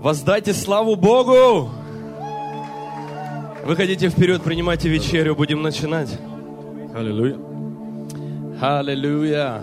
Воздайте славу Богу! Выходите вперед, принимайте вечерю, будем начинать. Аллилуйя. Аллилуйя.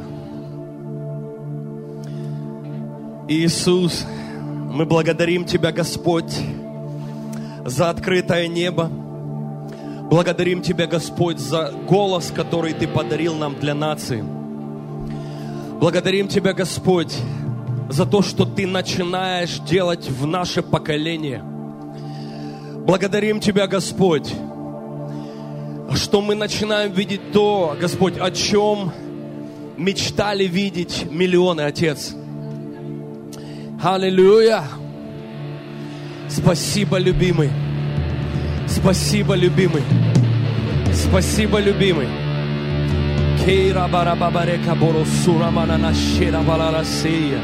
Иисус, мы благодарим Тебя, Господь, за открытое небо. Благодарим Тебя, Господь, за голос, который Ты подарил нам для нации. Благодарим Тебя, Господь, за то, что Ты начинаешь делать в наше поколение. Благодарим Тебя, Господь, что мы начинаем видеть то, Господь, о чем мечтали видеть миллионы, Отец. Аллилуйя! Спасибо, любимый. Спасибо, любимый. Спасибо, любимый. Кейра барабабарека боросура мананашера баларасея.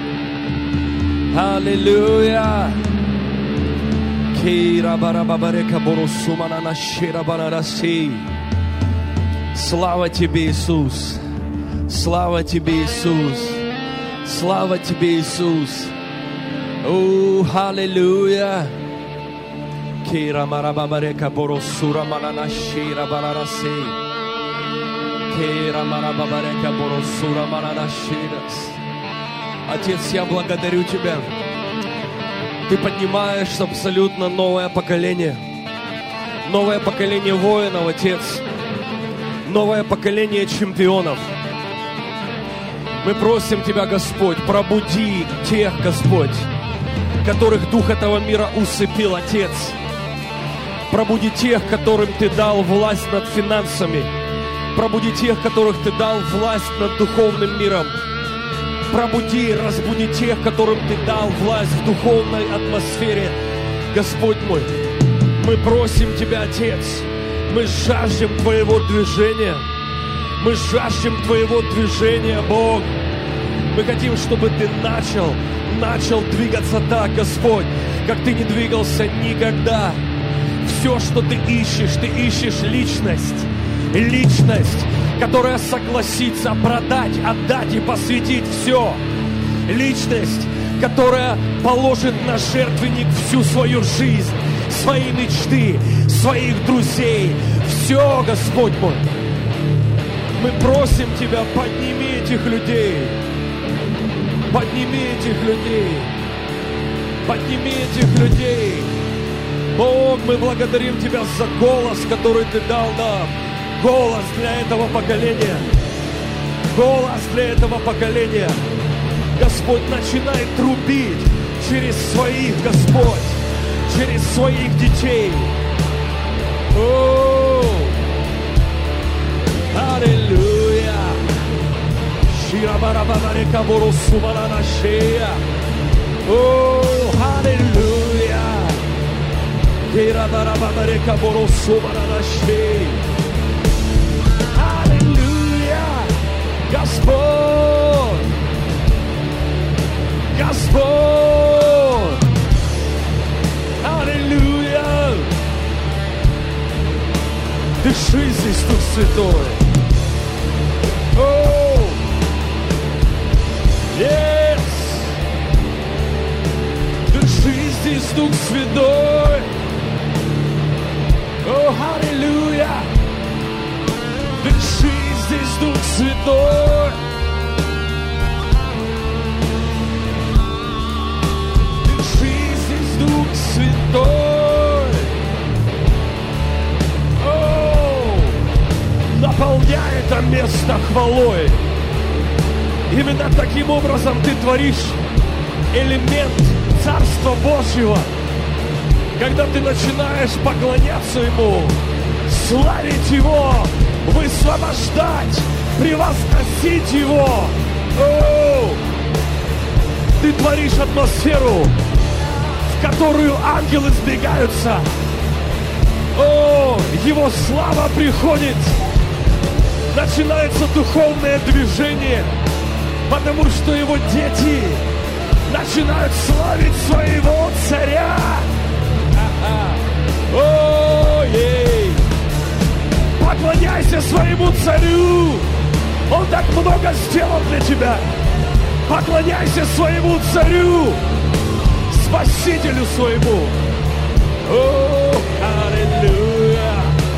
Аллилуйя! Кейра барабабарека боросу мананашера баларасея. Слава Тебе, Иисус! Слава Тебе, Иисус! Слава Тебе, Иисус! О, аллилуйя! Кейра марабабарека боросура мананашера баларасея. Отец, я благодарю Тебя. Ты поднимаешь абсолютно новое поколение. Новое поколение воинов, Отец. Новое поколение чемпионов. Мы просим Тебя, Господь, пробуди тех, Господь, которых дух этого мира усыпил, Отец. Пробуди тех, которым Ты дал власть над финансами. Пробуди тех, которых Ты дал власть над духовным миром. Пробуди, разбуди тех, которым Ты дал власть в духовной атмосфере. Господь мой, мы просим Тебя, Отец, мы жаждем Твоего движения. Мы жаждем Твоего движения, Бог. Мы хотим, чтобы Ты начал двигаться так, Господь, как Ты не двигался никогда. Все, что Ты ищешь личность. Личность, которая согласится продать, отдать и посвятить все. Личность, которая положит на жертвенник всю свою жизнь, свои мечты, своих друзей. Все, Господь мой. Мы просим Тебя, подними этих людей. Подними этих людей. Подними этих людей. Бог, мы благодарим Тебя за голос, который Ты дал нам. Голос для этого поколения. Голос для этого поколения. Господь, начинай трубить через своих, Господь, через своих детей. О, аллилуйя. Ширабарабарека боросумана шея. О, аллилуйя. Кирабарабарека боросумана шея. Господь, Господь, аллилуйя. Дыши здесь, Дух Святой. О, yes. Дыши здесь, Дух Святой. О, аллилуйя. Дыши здесь, Дух Святой. Дыши здесь, Дух Святой. О, наполняй это место хвалой. Именно таким образом Ты творишь элемент Царства Божьего. Когда Ты начинаешь поклоняться Ему, славить Его, высвобождать, превозносить Его. О! Ты творишь атмосферу, в которую ангелы сбегаются. О! Его слава приходит. Начинается духовное движение, потому что Его дети начинают славить своего царя. О-ей! Поклоняйся своему царю. Он так много сделал для тебя. Поклоняйся своему царю. Спаси Спасителю своему. О, аллилуйя.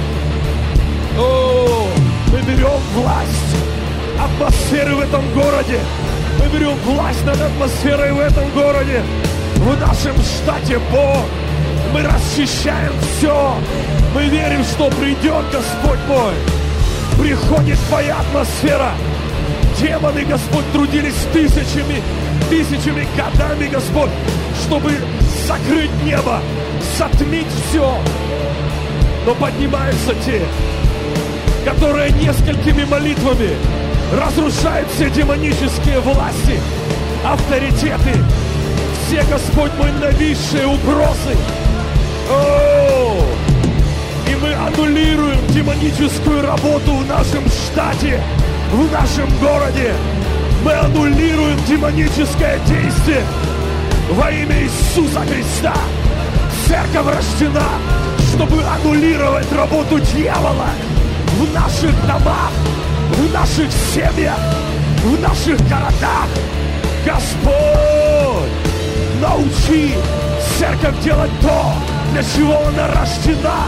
О, мы берем власть атмосферы в этом городе. Мы берем власть над атмосферой в этом городе. В нашем штате Бог. Мы расчищаем все. Мы верим, что придет Господь мой. Приходит Твоя атмосфера. Демоны, Господь, трудились тысячами годами, Господь, чтобы закрыть небо, затмить все. Но поднимаются те, которые несколькими молитвами разрушают все демонические власти, авторитеты, все, Господь мой, нависшие угрозы. О! И мы аннулируем демоническую работу в нашем штате, в нашем городе. Мы аннулируем демоническое действие во имя Иисуса Христа. Церковь рождена, чтобы аннулировать работу дьявола в наших домах, в наших семьях, в наших городах. Господь, научи церковь делать то, для чего она рождена.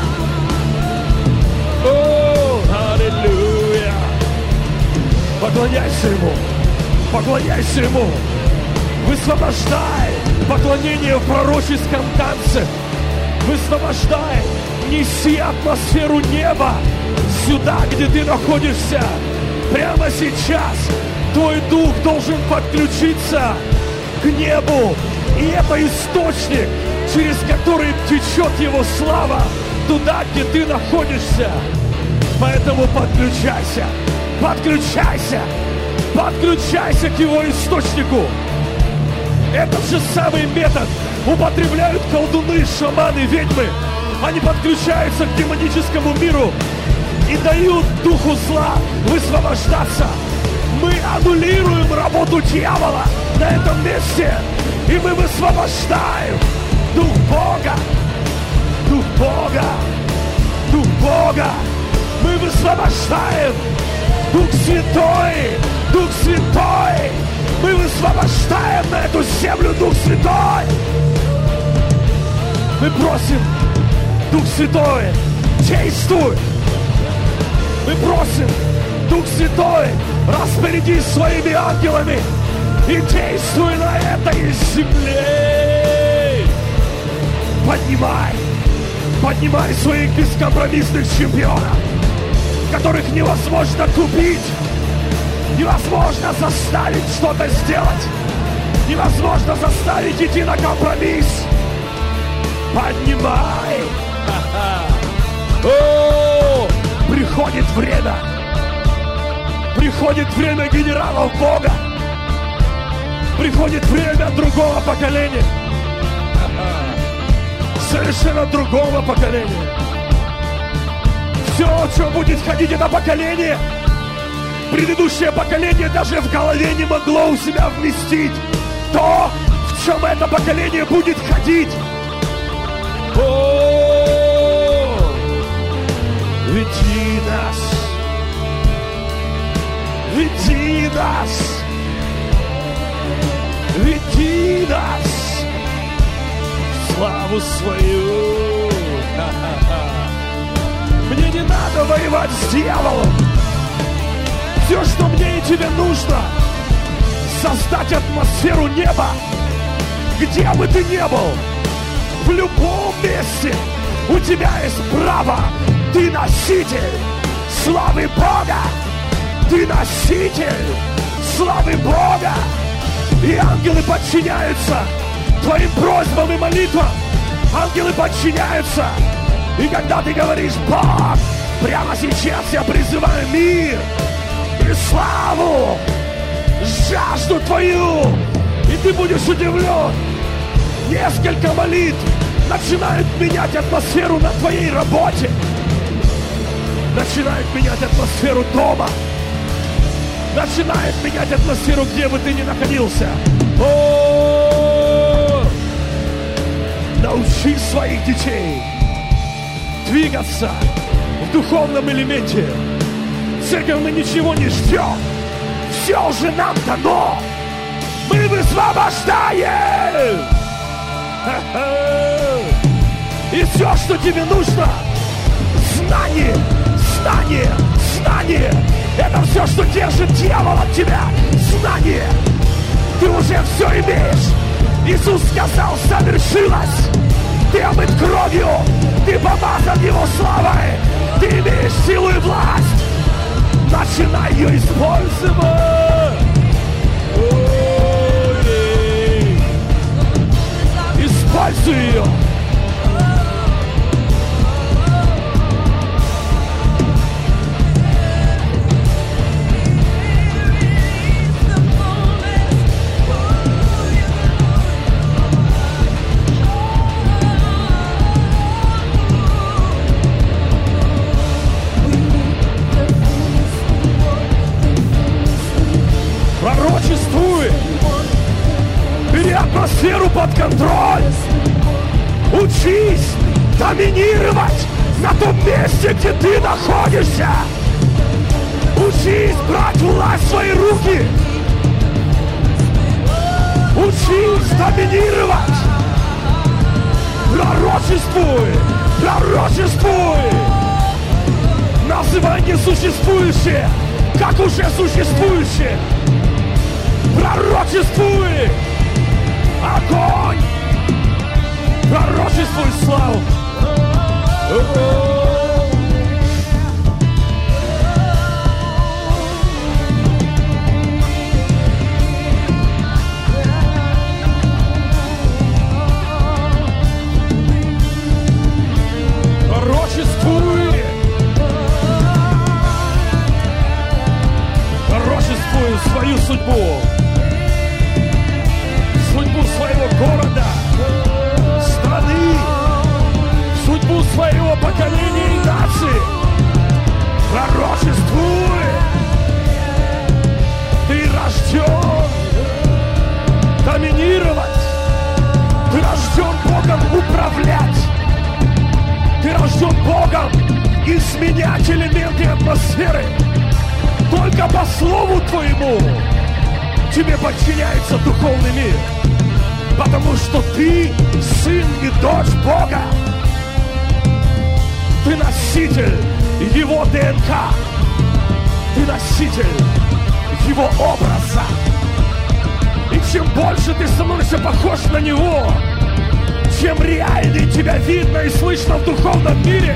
О, аллилуйя! Поклоняйся Ему, поклоняйся Ему. Высвобождай поклонение в пророческом танце. Высвобождай, неси атмосферу неба сюда, где ты находишься. Прямо сейчас твой дух должен подключиться к небу. И это источник, через который течет Его слава туда, где ты находишься. Поэтому подключайся, подключайся, подключайся к Его источнику. Этот же самый метод употребляют колдуны, шаманы, ведьмы. Они подключаются к демоническому миру и дают духу зла высвобождаться. Мы аннулируем работу дьявола на этом месте, и мы высвобождаем Дух Бога, Дух Бога, Дух Бога. Мы высвобождаем Дух Святой, Дух Святой. Мы высвобождаем на эту землю Дух Святой. Мы просим, Дух Святой, действуй. Мы просим, Дух Святой, распорядись своими ангелами и действуй на этой земле. Поднимай своих бескомпромиссных чемпионов, которых невозможно купить, невозможно заставить что-то сделать, невозможно заставить идти на компромисс. Поднимай! О, приходит время генералов Бога, приходит время другого поколения, совершенно другого поколения. Все, что будет ходить, это поколение. Предыдущее поколение даже в голове не могло у себя вместить то, в чем это поколение будет ходить. О, веди нас, веди нас, веди нас в славу свою. Мне не надо воевать с дьяволом. Все, что мне и тебе нужно, создать атмосферу неба, где бы ты ни был, в любом месте у тебя есть право. Ты носитель славы Бога. Ты носитель славы Бога. И ангелы подчиняются твоим просьбам и молитвам. Ангелы подчиняются. И когда ты говоришь: Бог, прямо сейчас я призываю мир и славу, жажду твою, и ты будешь удивлен. Несколько молитв начинают менять атмосферу на твоей работе, начинают менять атмосферу дома, начинают менять атмосферу, где бы ты ни находился. О, научи своих детей двигаться в духовном элементе. Церковь, мы ничего не ждем. Все уже нам дано. Мы высвобождаем. все, что тебе нужно. Знание, знание, знание. Это все, что держит дьявол от тебя. Знание. Ты уже все имеешь. Иисус сказал, совершилось. Ты омыт кровью. Ты помазан Его славой. Ты имеешь силу и власть. Начинай ее использовать. Используй ее. Пророчествуй. Бери атмосферу под контроль. Учись доминировать на том месте, где ты находишься. Учись брать власть в свои руки. Учись доминировать. Пророчествуй. Пророчествуй. Называй несуществующее, как уже существующее. Пророчествуй! Огонь! Пророчествуй славу! Пророчествуй! Пророчествуй свою судьбу! Судьбу своего города, страны, судьбу своего поколения и нации. Пророчествуй! Ты рожден доминировать. Ты рожден Богом управлять. Ты рожден Богом изменять элементы атмосферы. Только по слову Твоему тебе подчиняется духовный мир. Потому что ты сын и дочь Бога. Ты носитель Его ДНК. Ты носитель Его образа. И чем больше ты становишься похож на Него, чем реальнее тебя видно и слышно в духовном мире.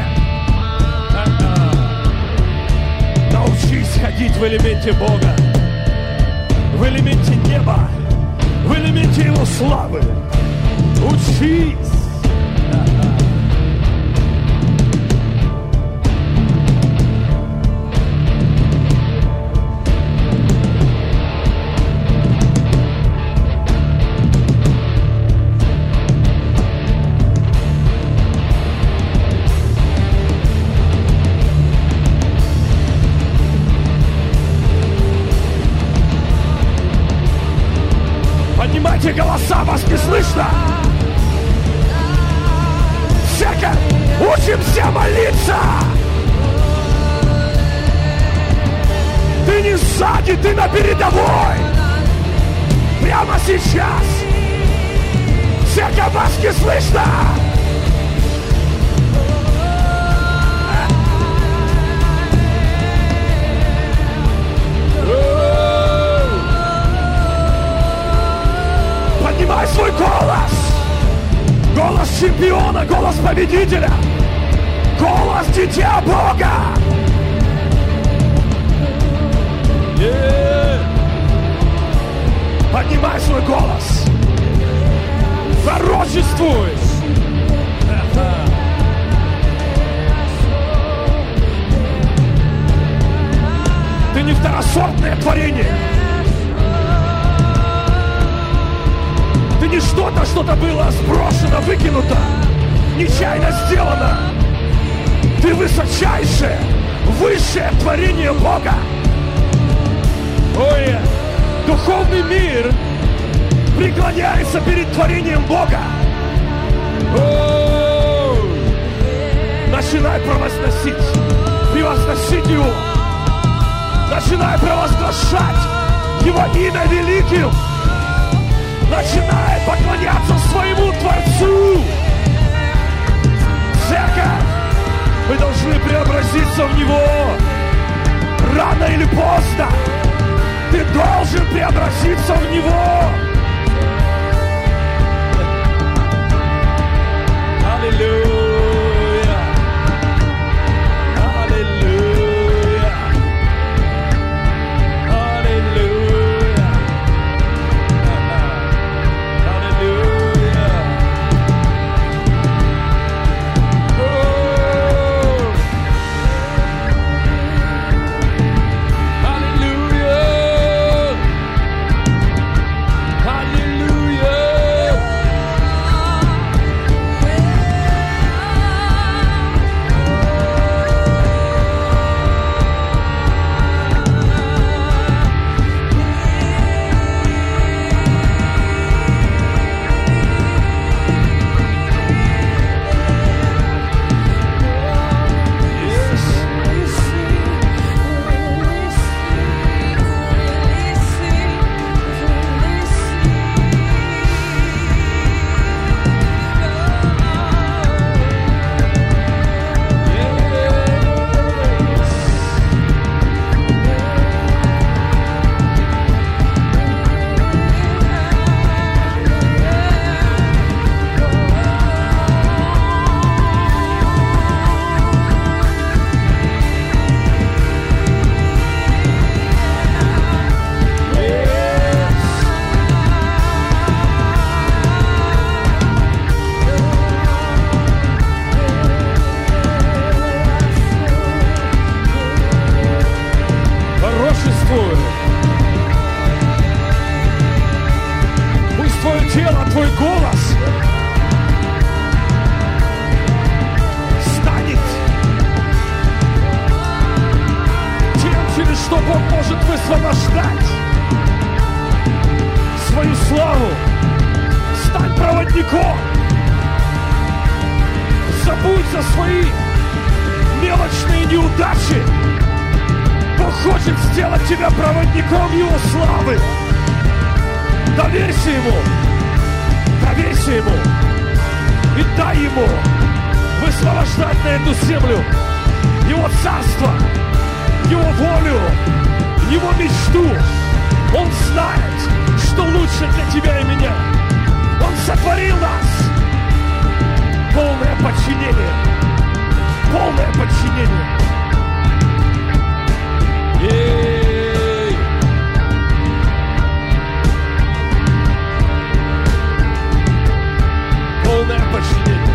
Научись ходить в элементе Бога, в элементе неба, в элементе Его славы. Учись. Поднимайте голоса, вас не слышно. Церковь, учимся молиться. Ты не сзади, ты на передовой. Прямо сейчас. Церковь, вас не слышно. Поднимай свой голос! Голос чемпиона, голос победителя! Голос дитя Бога! Поднимай свой голос! Пророчествуй! Ты не второсортное творение! Ты не что-то было сброшено, выкинуто, нечаянно сделано. Ты высочайшее, высшее творение Бога. Ой, духовный мир преклоняется перед творением Бога. Ой, начинай провозгласить, превозносить Его. Начинай провозглашать Его имя великим. Начинай поклоняться своему Творцу. должен преобразиться в Него. Аллилуйя! Аллилуйя! Аллилуйя! Аллилуйя! Пусть твое тело, твой голос станет тем, через что Бог может высвобождать свою славу. Стань проводником. Забудь за свои мелочные неудачи. Бог хочет сделать тебя проводником Его славы. Доверься Ему. Доверься Ему. И дай Ему высвобождать на эту землю Его царство, Его волю, Его мечту. Он знает, что лучше для тебя и меня. Он сотворил нас. Полное подчинение. Полное подчинение. Ей! Полное подчинение.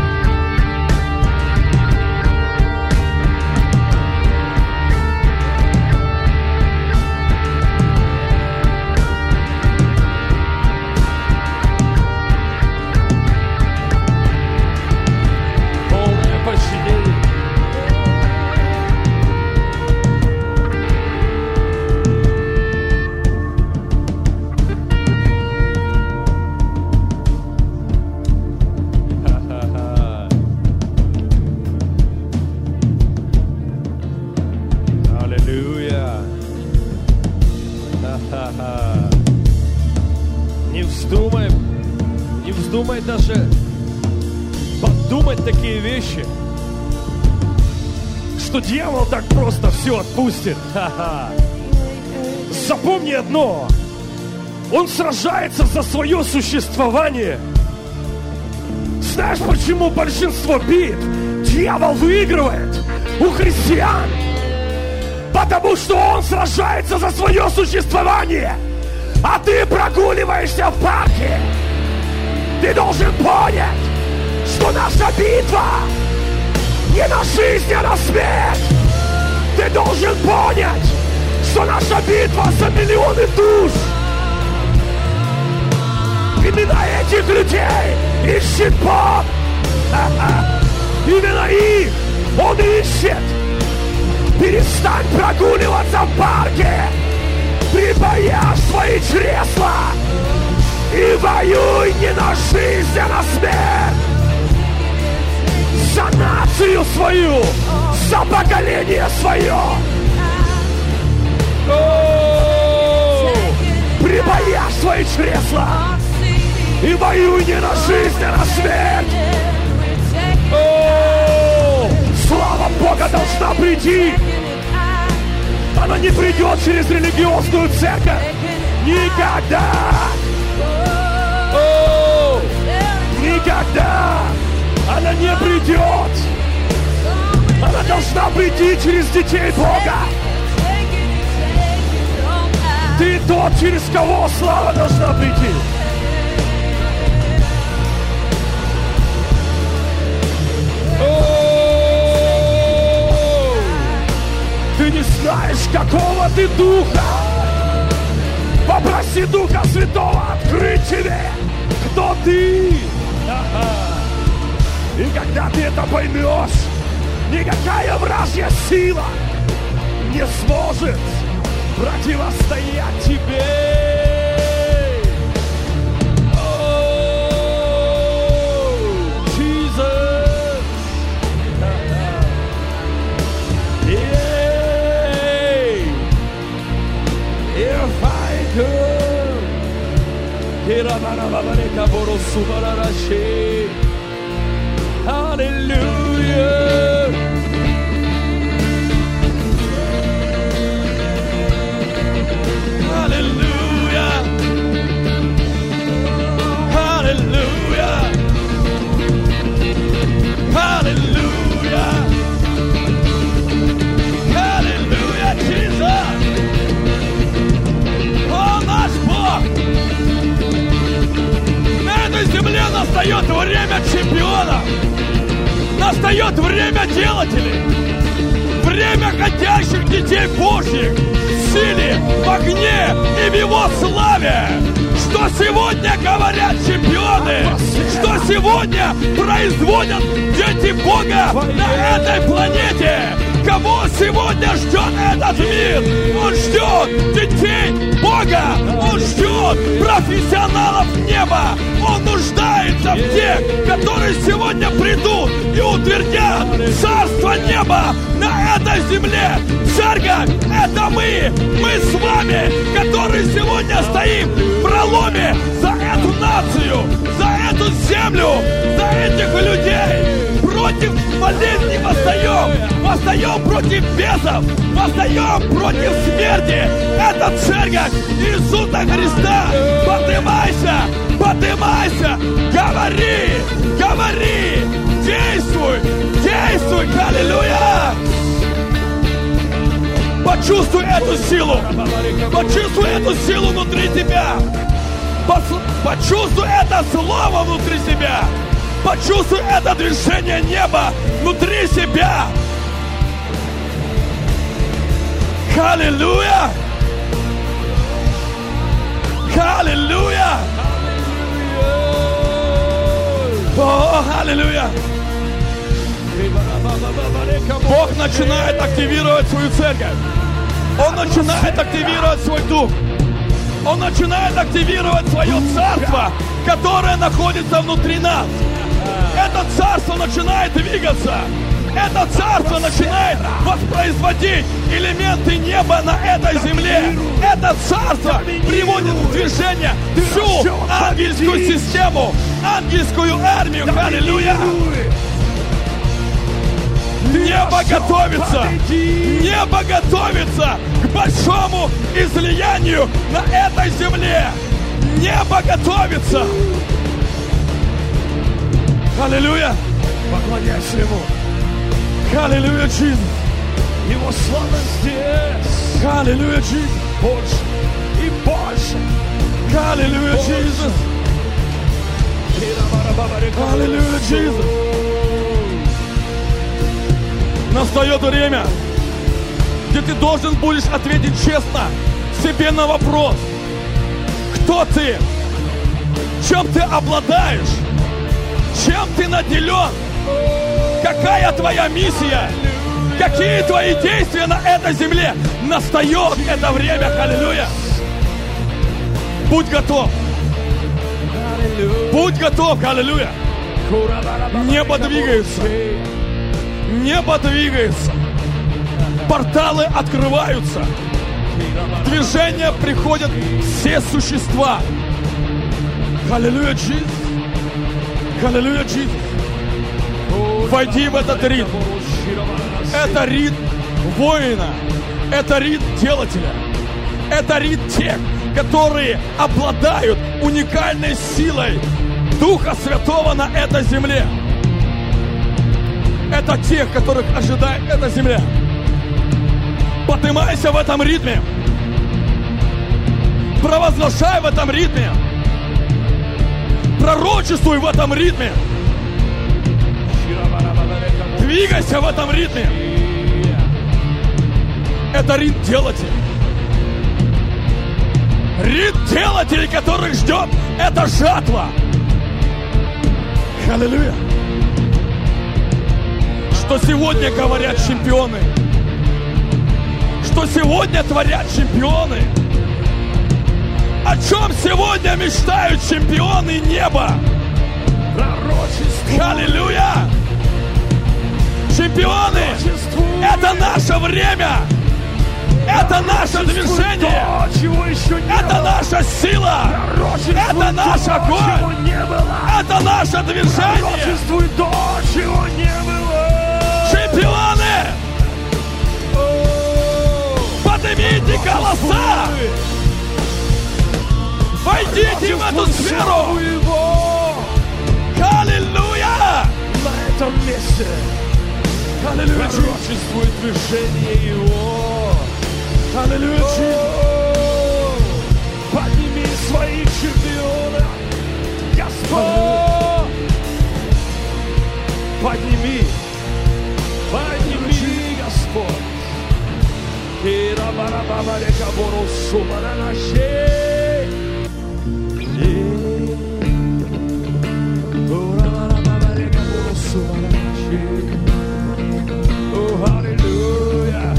Полное подчинение. Не вздумай даже подумать такие вещи, что дьявол так просто все отпустит. Запомни одно: он сражается за свое существование. Знаешь, почему большинство битв дьявол выигрывает у христиан? Потому что он сражается за свое существование, а ты прогуливаешься в парке. Ты должен понять, что наша битва не на жизнь, а на смерть. Ты должен понять, что наша битва за миллионы душ. Именно этих людей ищет Бог. Именно их Он ищет. Перестань прогуливаться в парке. Припаяшь свои чресла и воюй не на жизнь, а на смерть. За нацию свою, за поколение свое. Припаяшь свои чресла и воюй не на жизнь, а на смерть. Слава Бога должна прийти. Она не придет через религиозную церковь. Никогда! О, никогда! Она не придет! Она должна прийти через детей Бога! Ты тот, через кого слава должна прийти! Ты не знаешь, какого ты духа. Попроси Духа Святого открыть тебе, кто ты. И когда ты это поймешь, никакая вражья сила не сможет противостоять тебе. Hallelujah. Hallelujah. Hallelujah. Hallelujah. Hallelujah, Jesus. О, наш Бог! На этой земле настает время чемпионов. Настает время делателей. Время ходящих детей Божьих в силе, в огне и в Его славе. Что сегодня говорят чемпионы? Что сегодня производят дети Бога на этой планете? Кого сегодня ждет этот мир? Он ждет детей Бога. Он ждет профессионалов неба. Он нуждается в тех, которые сегодня придут и утвердят царство неба на этой земле. Церковь — это мы с вами, которые сегодня стоим в проломе за эту нацию, за эту землю, за этих людей. Против болезней восстаем против бесов, восстаем против смерти. Это церковь Иисуса Христа. Поднимайся, говори, действуй, аллилуйя. Почувствуй эту силу внутри тебя. Почувствуй это слово внутри себя. Почувствуй это движение неба внутри себя. Аллилуйя! Аллилуйя! О, аллилуйя! Бог начинает активировать свою церковь. Он начинает активировать свой дух. Он начинает активировать свое царство, которое находится внутри нас. Это царство начинает двигаться. Это царство начинает воспроизводить элементы неба на этой земле. Это царство приводит в движение всю ангельскую систему, ангельскую армию. Аллилуйя! Небо готовится к большому излиянию на этой земле. Небо готовится. Аллилуйя! Поклоняйся Ему. Аллилуйя, Иисус. Его слава здесь. Аллилуйя, Иисус. Больше и больше. Аллилуйя, Иисус. Аллилуйя, Иисус. Настает время, где ты должен будешь ответить честно себе на вопрос: кто ты? Чем ты обладаешь? Чем ты наделен? Какая твоя миссия? Какие твои действия на этой земле? Настает это время, аллилуйя! Будь готов! Будь готов, аллилуйя! Небо двигается! Небо двигается! Порталы открываются! В движение приходят все существа! Аллилуйя, Иисус! Аллилуйя, Иисус! Войди в этот ритм. Это ритм воина. Это ритм делателя. Это ритм тех, которые обладают уникальной силой Духа Святого на этой земле. Это тех, которых ожидает эта земля. Поднимайся в этом ритме. Провозглашай в этом ритме. Пророчествуй в этом ритме. Двигайся в этом ритме. Это ритм делателей. Ритм делателей, которых ждет эта жатва. Аллилуйя. Что сегодня говорят чемпионы? Что сегодня творят чемпионы? О чем сегодня мечтают чемпионы неба? Аллилуйя! Чемпионы! Это наше время! Это наше движение! Это наша сила! Это наш огонь! Это наше движение! Чемпионы! Поднимите голоса! Войдите в эту сферу! Аллилуйя! На этом месте Аллилуйя! пророчествует движение Его. Аллилуйя! Подними своих чемпионов, Господь! Подними, Господь! Oh, hallelujah!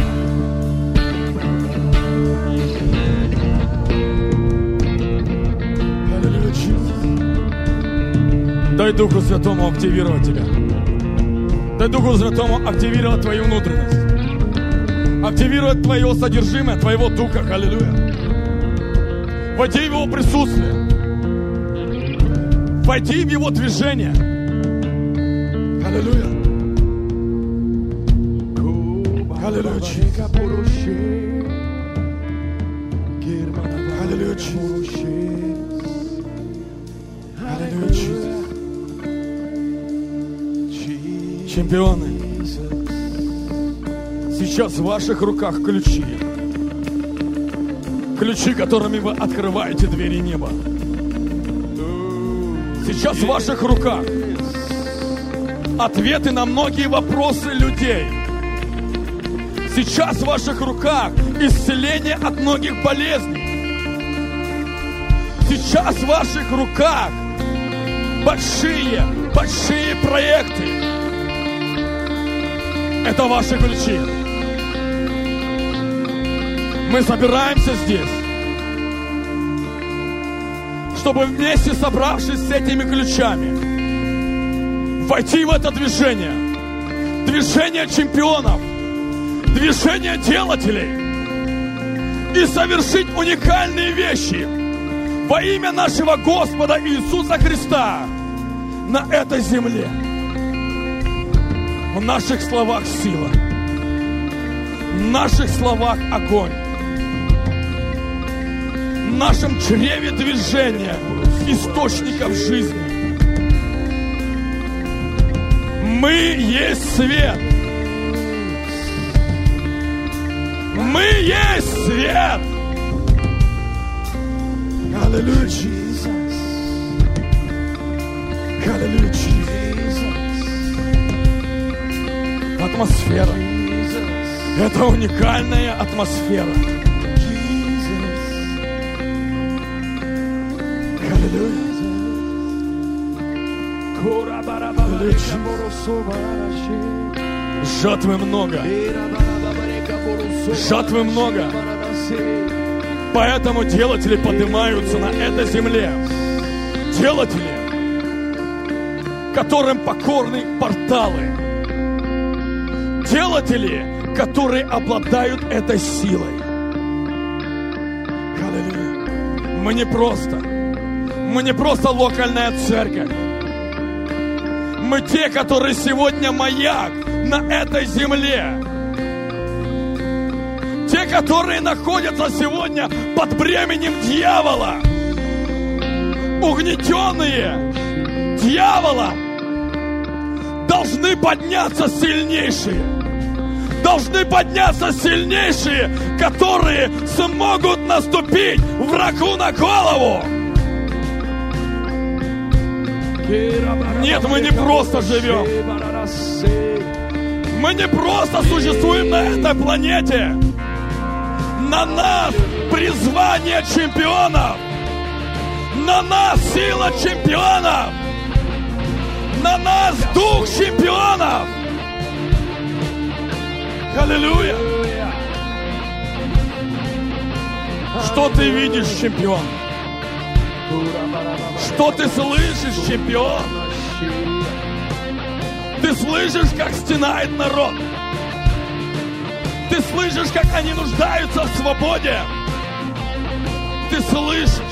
Дай Духу Святому активировать тебя. Дай Духу Святому активировать твою внутренность. Активировать твое содержимое, твоего духа. Аллилуйя. Войди в его присутствие. Войди в его движение. Аллилуйя. Аллилуйя. Аллилуйя. Аллилуйя. Чемпионы, сейчас в ваших руках ключи. Ключи, которыми вы открываете двери неба. Сейчас в ваших руках ответы на многие вопросы людей. Сейчас в ваших руках исцеление от многих болезней. Сейчас в ваших руках большие проекты. Это ваши ключи. Мы собираемся здесь, чтобы вместе, собравшись с этими ключами, войти в это движение. Движение чемпионов, движение делателей и совершить уникальные вещи во имя нашего Господа Иисуса Христа на этой земле. В наших словах сила, в наших словах огонь, в нашем чреве движения источников жизни. Мы есть свет. Мы есть свет. Аллилуйя. Аллилуйя. Атмосфера. Это уникальная атмосфера. Аллилуйя. Жатвы много. Жатвы много. Поэтому делатели поднимаются на этой земле. Делатели, которым покорны порталы. Делатели, которые обладают этой силой. Аллилуйя. Мы не просто локальная церковь. Мы те, которые сегодня маяк на этой земле. Те, которые находятся сегодня под бременем дьявола, угнетенные дьяволом, должны подняться сильнейшие. Должны подняться сильнейшие, которые смогут наступить врагу на голову. Нет, мы не просто живем. Мы не просто существуем на этой планете. На нас призвание чемпионов. На нас сила чемпионов. На нас дух чемпионов. Аллилуйя! Что ты видишь, чемпион? Что ты слышишь, чемпион? Ты слышишь, как стенает народ? Ты слышишь, как они нуждаются в свободе? Ты слышишь?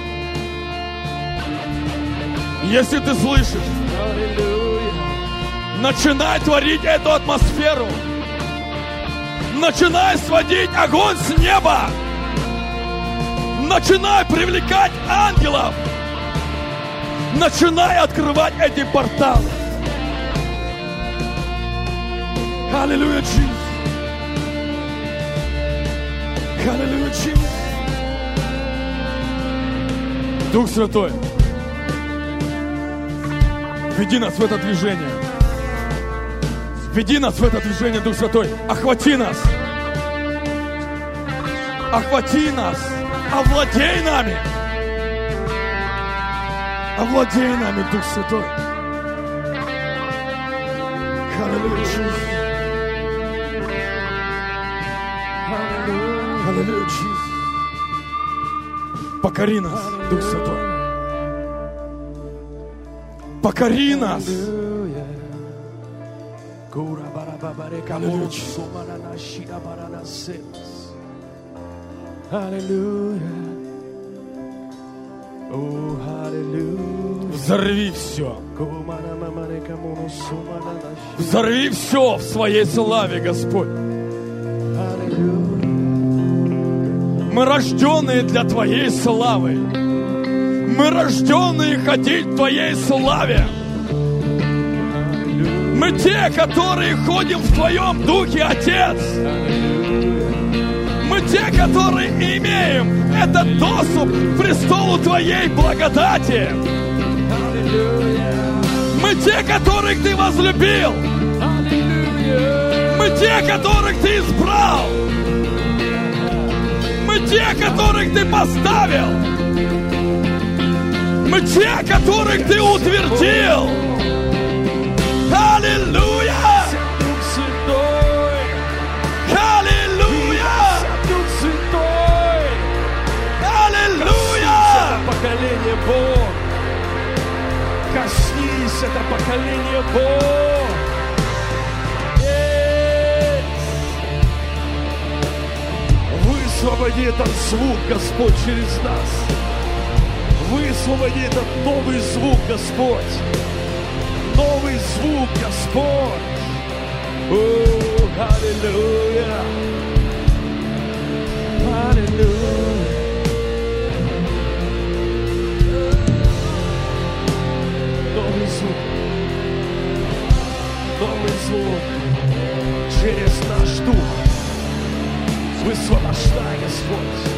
Если ты слышишь, начинай творить эту атмосферу. Начинай сводить огонь с неба. Начинай привлекать ангелов. Начинай открывать эти порталы. Аллилуйя, Иисус. Аллилуйя, Иисус. Дух Святой, веди нас в это движение. Веди нас в это движение, Дух Святой. Охвати нас. Охвати нас. Овладей нами. Овладей нами, Дух Святой. Аллилуйя, Иисус. Аллилуйя, Иисус. Покори нас, Дух Святой. Покори нас. Аллилуйя. О, аллилуйя. Взорви все. Взорви все в своей славе, Господь. Мы рожденные для Твоей славы. Мы рожденные ходить в Твоей славе. Мы те, которые ходим в Твоем Духе, Отец. Мы те, которые имеем этот доступ к престолу Твоей благодати. Мы те, которых Ты возлюбил. Мы те, которых Ты избрал. Мы те, которых Ты поставил. Мы те, которых Ты утвердил. Аллилуйя! Дух Святой. Аллилуйя! Дух Святой. Аллилуйя! Это поколение Бог. Коснись это поколение Бог. Высвободи этот звук, Господь, через нас. Высвободи этот новый звук, Господь. Новый звук, Господь. О, аллилуйя. Аллилуйя. Новый звук. Новый звук. Через наш дух. Высвобождай, Господь.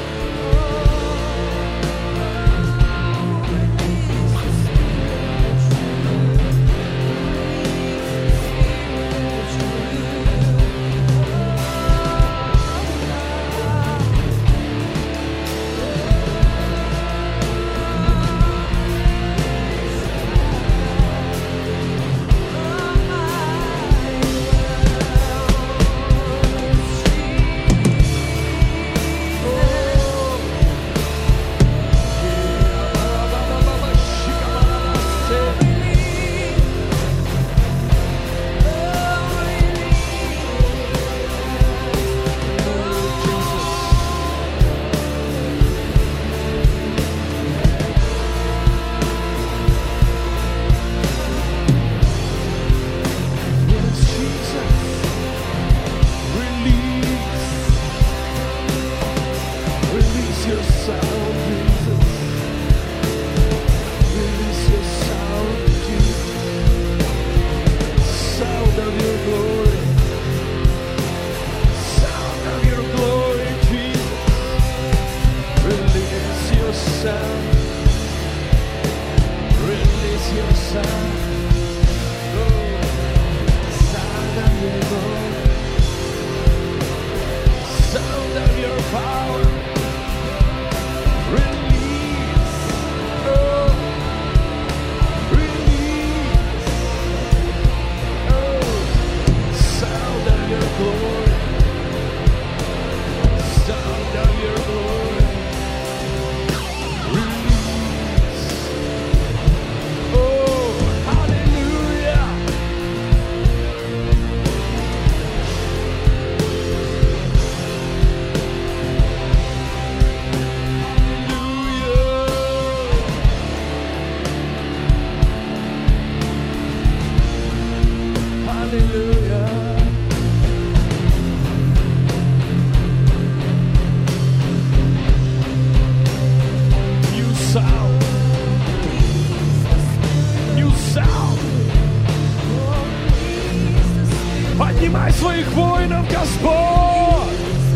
Аллилуйя. New sound. New sound. Поднимай своих воинов, Господь!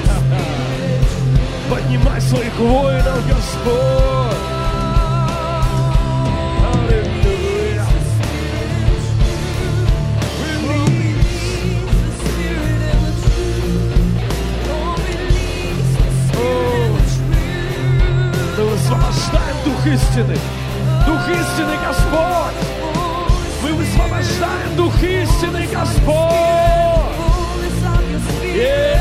Поднимай своих воинов, Господь! Аллилуйя! Мы высвобождаем Дух истины! Дух истины, Господь! Мы высвобождаем Дух истины, Господь! Yes!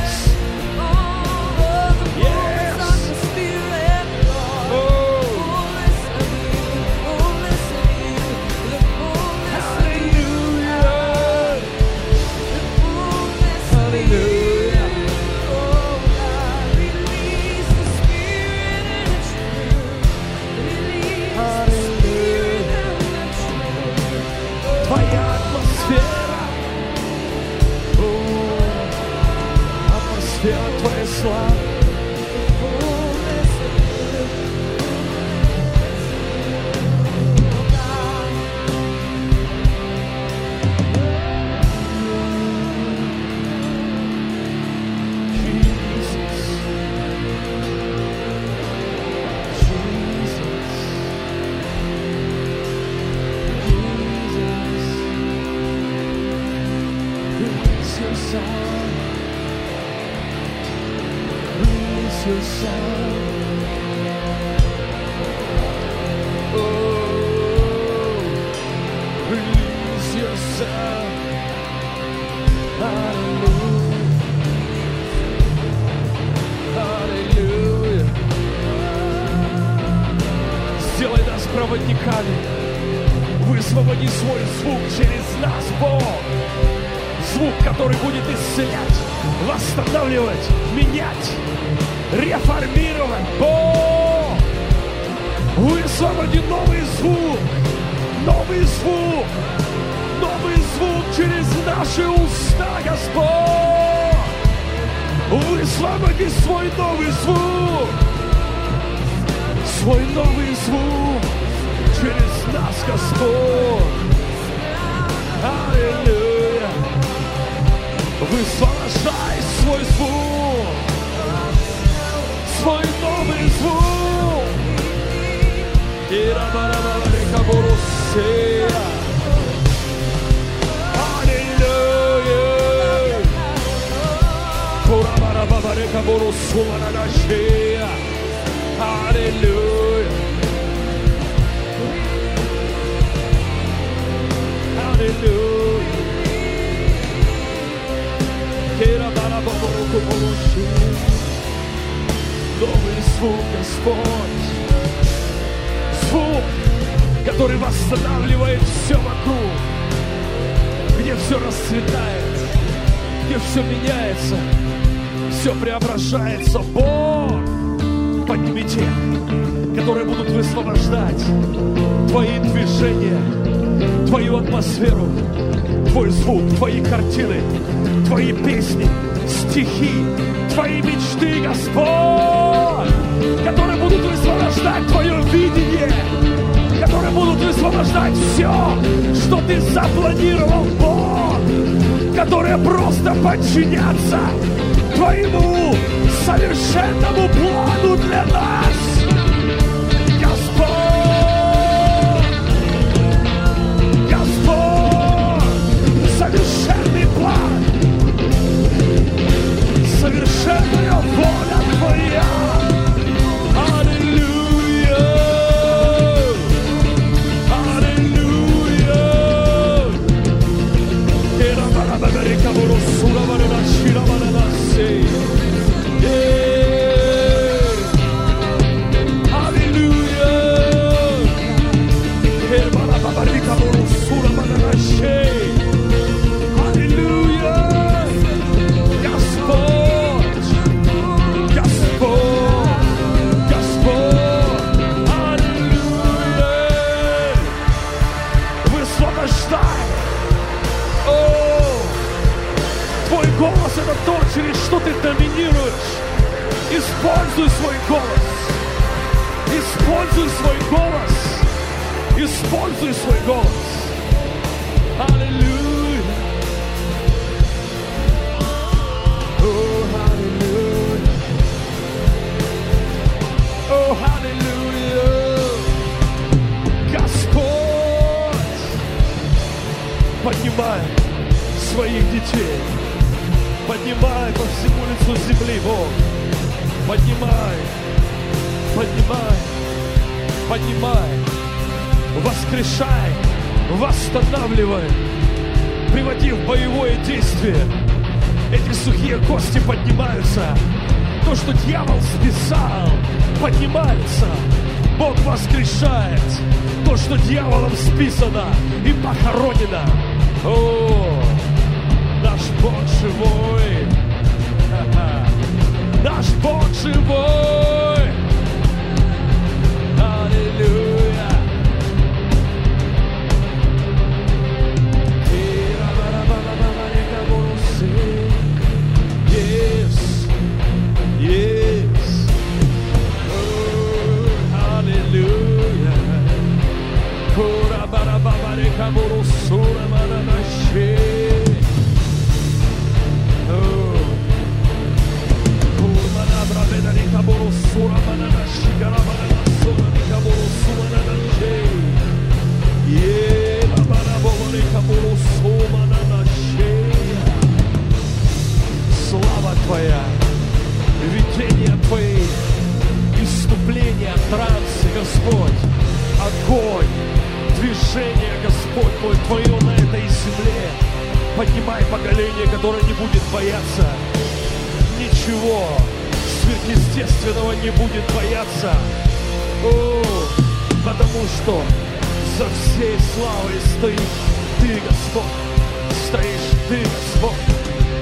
Твоя слава. Your sound. Oh, release your sound. Hallelujah. Hallelujah. Сделай нас проводниками. Высвободи свой звук через нас, Бог. Звук, который будет исцелять, восстанавливать, менять, реформировать. Бог, высвободи новый звук, новый звук, новый звук через наши уста, Господь. Высвободи свой новый звук через нас, Господь. Аллилуйя. Высвобождай свой звук, свой новый звук. Аллилуйя. Аллилуйя. Новый звук, Господь. Звук, который восстанавливает все вокруг. Где все расцветает, где все меняется, все преображается. Бог, подними тех, которые будут высвобождать Твои движения, Твою атмосферу, Твой звук, Твои картины, Твои песни, стихи, Твои мечты, Господь, которые будут высвобождать Твое видение, которые будут высвобождать все, что Ты запланировал, Бог, которые просто подчинятся Твоему совершенному плану для нас. Совершенный план, совершенная воля Твоя. Аллилуйя, аллилуйя. голос — это то, через что ты доминируешь. Используй свой голос. Используй свой голос. Используй свой голос. Аллилуйя. О, аллилуйя. О, аллилуйя. Господь, поднимай своих детей. Поднимай по всему лицу земли, Бог. Поднимай, поднимай, поднимай. Воскрешай, восстанавливай. Приводи в боевое действие. Эти сухие кости поднимаются. То, что дьявол списал, поднимается. Бог воскрешает то, что дьяволом списано и похоронено. О, наш Бог живой. Наш Бог живой. Аллилуйя. Yes. Yes. Oh, hallelujah. Kora bara babare kaboro sura mananashe. Oh. Kora mana brabeda ni kaboro sura mananashi karabana sura ni kaboro sura mananashe. Yeah, babara babare kaboro sura mananashe. Слава Твоя, видение Твои, иступление, трансы, Господь, огонь, движение, Господь мой, Твое на этой земле. Поднимай поколение, которое не будет бояться ничего сверхъестественного, не будет бояться. О, потому что за всей славой стоит Ты, Господь, стоишь Ты, Господь.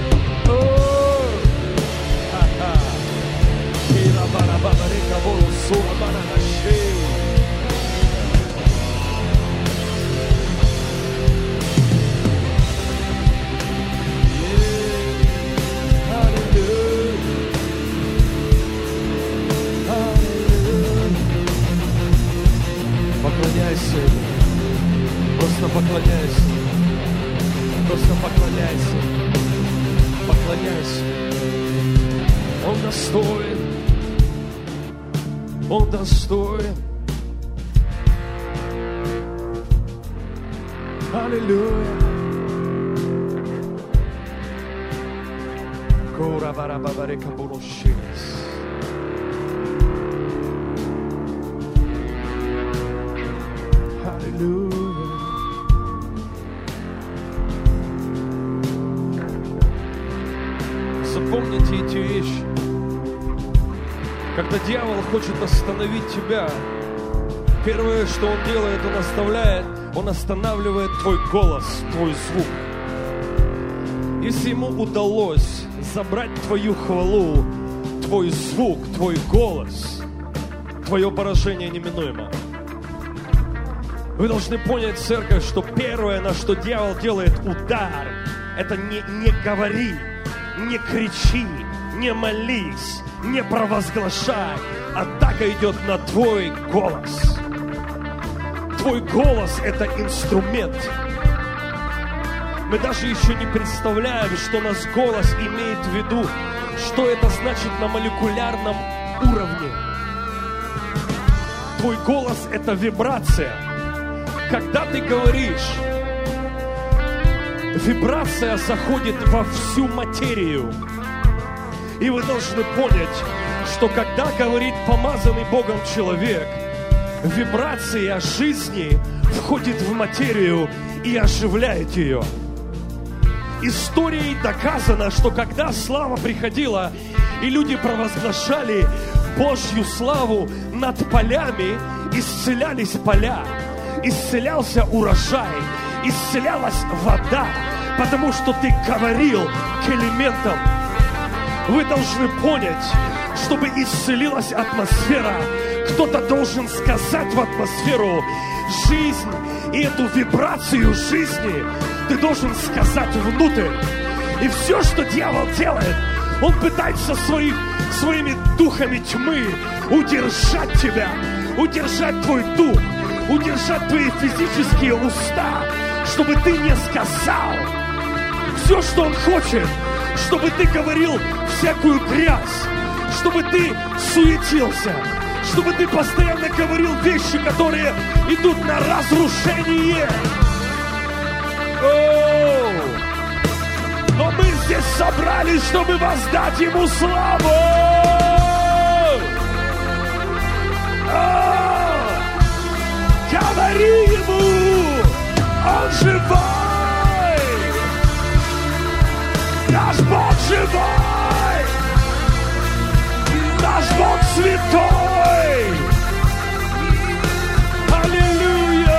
Поклоняйся Ему. Просто поклоняйся. Просто поклоняйся. Поклоняйся. Он достоин. Он достоин. Аллилуйя. Кора бара бабаре кабурушис. Аллилуйя. Запомните эти вещи. Когда дьявол хочет остановить тебя, первое, что он делает, он останавливает твой голос, твой звук. Если ему удалось забрать твою хвалу, твой звук, твой голос, твое поражение неминуемо. Вы должны понять, церковь, что первое, на что дьявол делает удар, это не говори, не кричи, не молись, не провозглашай. Атака идет на твой голос. Твой голос – это инструмент. Мы даже еще не представляем, что наш голос имеет в виду, что это значит на молекулярном уровне. Твой голос – это вибрация. Когда ты говоришь, вибрация заходит во всю материю. И вы должны понять, что когда говорит помазанный Богом человек, вибрация жизни входит в материю и оживляет ее. Историей доказано, что когда слава приходила, и люди провозглашали Божью славу над полями, исцелялись поля, исцелялся урожай, исцелялась вода, потому что ты говорил к элементам. Вы должны понять, чтобы исцелилась атмосфера, кто-то должен сказать в атмосферу жизнь, и эту вибрацию жизни ты должен сказать внутрь. И все, что дьявол делает, он пытается своими духами тьмы удержать тебя, удержать твой дух, удержать твои физические уста, чтобы ты не сказал. Все, что он хочет, чтобы ты говорил всякую грязь, чтобы ты суетился, чтобы ты постоянно говорил вещи, которые идут на разрушение. Но мы здесь собрались, чтобы воздать Ему славу. Говори Ему, Он живой. Наш Бог живой. Наш Бог святой. Аллилуйя.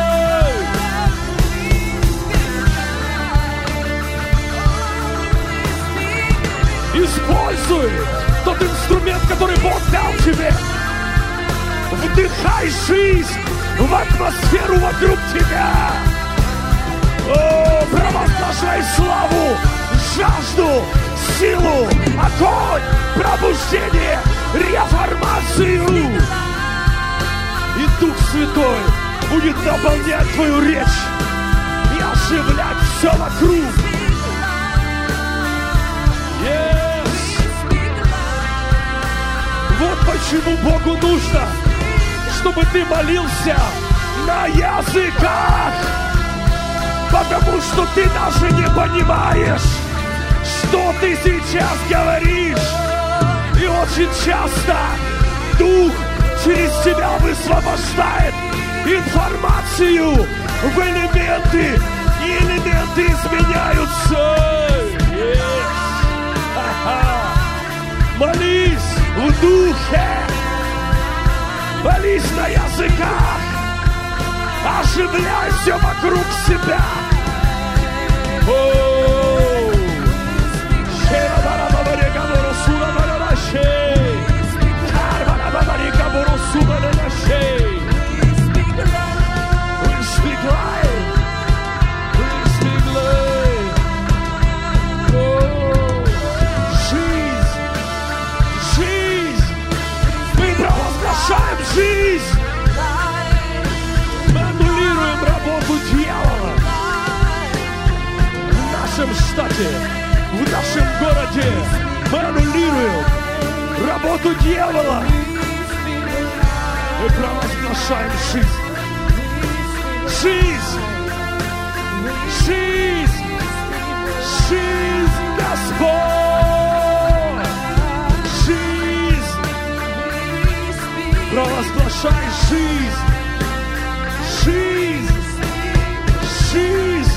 Используй тот инструмент, который Бог дал тебе. Вдыхай жизнь в атмосферу вокруг тебя. Провозглашай славу, жажду, силу, огонь, пробуждение, реформацию. И Дух Святой будет наполнять твою речь и оживлять все вокруг. Вот почему Богу нужно, чтобы ты молился на языках. Потому что ты даже не понимаешь, что ты сейчас говоришь. И очень часто Дух через тебя высвобождает информацию в элементы, и элементы изменяются. Молись в Духе, молись на языках, оживляй все вокруг себя. Жизнь! Мы аннулируем работу дьявола в нашем штате, в нашем городе. Мы аннулируем работу дьявола. Мы провозглашаем жизнь. Жизнь! Жизнь! Жизнь, Господь! Провозглашай жизнь, жизнь, жизнь,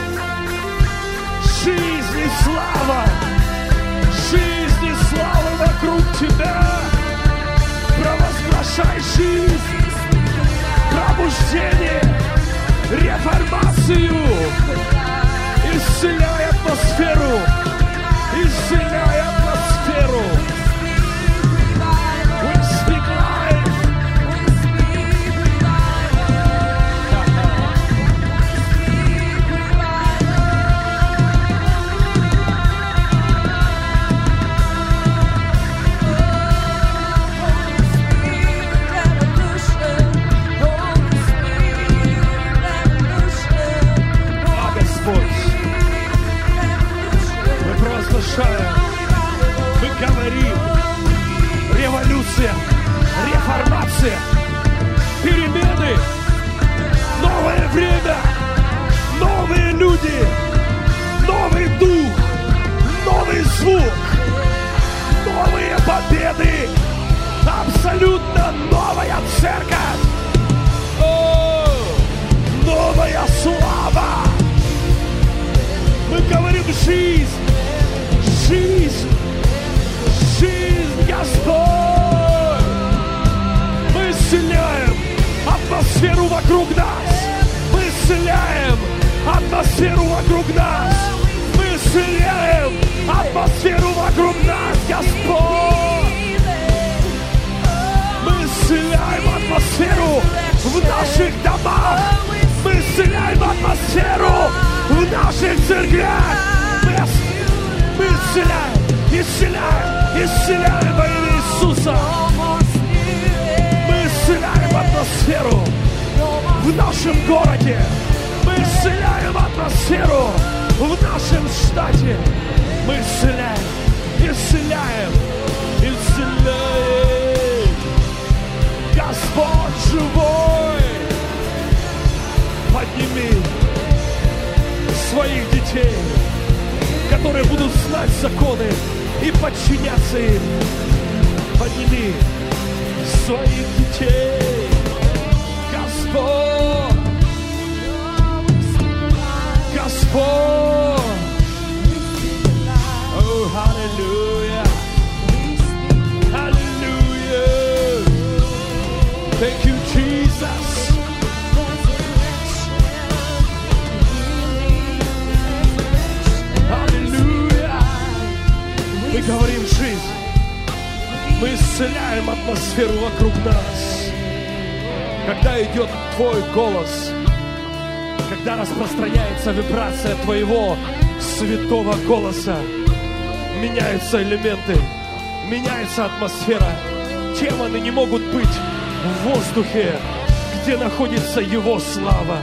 жизнь и слава, жизнь и слава вокруг тебя. Провозглашай жизнь, пробуждение, реформацию, исцеляй атмосферу, исцеляй атмосферу. Мы говорим: революция, реформация, перемены, новое время, новые люди, новый дух, новый звук, новые победы, абсолютно новая церковь, новая слава. Мы говорим: жизнь, жизнь, жизнь, Господь. Мы исцеляем атмосферу вокруг нас. Мы исцеляем атмосферу вокруг нас. Мы исцеляем атмосферу вокруг нас, Господь. Мы исцеляем атмосферу в наших домах. Мы исцеляем атмосферу в наших церквях. Мы Исцеляй, исцеляй, исцеляй во имя Иисуса. Мы исцеляем атмосферу в нашем городе. Мы исцеляем атмосферу в нашем штате. Мы исцеляем, исцеляем, исцеляем. Господь живой. Подними своих детей, которые будут знать законы и подчиняться им. Подними своих детей, Господь, Господь. Oh, hallelujah, hallelujah. Thank you, Jesus. Мы говорим жизнь. Мы исцеляем атмосферу вокруг нас. Когда идет Твой голос, когда распространяется вибрация Твоего святого голоса, меняются элементы, меняется атмосфера. Демоны не могут быть в воздухе, где находится Его слава.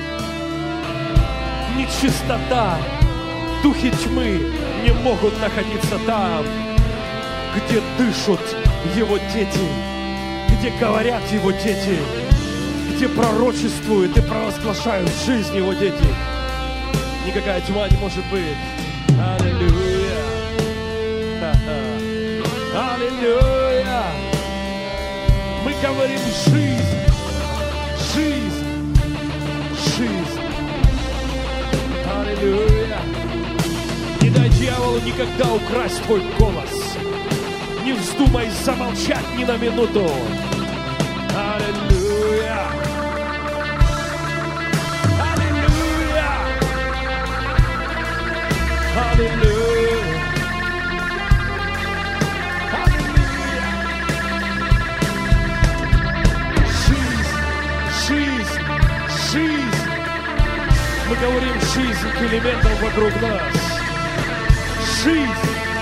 Нечистота, духи тьмы не могут находиться там, где дышат Его дети, где говорят Его дети, где пророчествуют и провозглашают жизнь Его дети. Никакая тьма не может быть. Аллилуйя! Аллилуйя! Мы говорим жизнь, жизнь, жизнь. Аллилуйя! Не дай дьяволу никогда украсть Твой голос. Не вздумай замолчать ни на минуту. Аллилуйя! Аллилуйя! Аллилуйя! Аллилуйя! Жизнь, жизнь, жизнь. Мы говорим жизнь к элементам вокруг нас. Жизнь.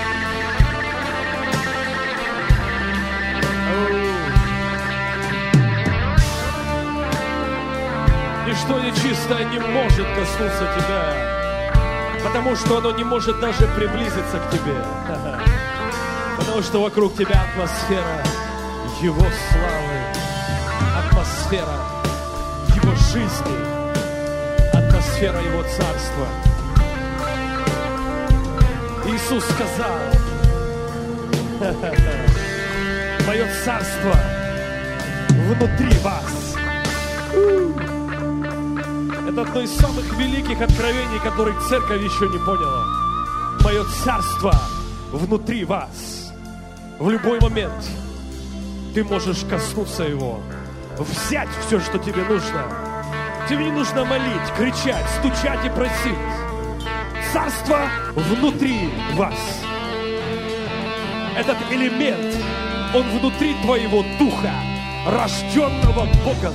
Ничто нечистое не может коснуться тебя, потому что оно не может даже приблизиться к тебе, потому что вокруг тебя атмосфера Его славы, атмосфера Его жизни, атмосфера Его царства. Иисус сказал: мое царство внутри вас. Это одно из самых великих откровений, которые церковь еще не поняла. Мое царство внутри вас. В любой момент ты можешь коснуться его, взять все, что тебе нужно. Тебе не нужно молить, кричать, стучать и просить. Царство внутри вас. Этот элемент, он внутри твоего духа, рожденного Богом.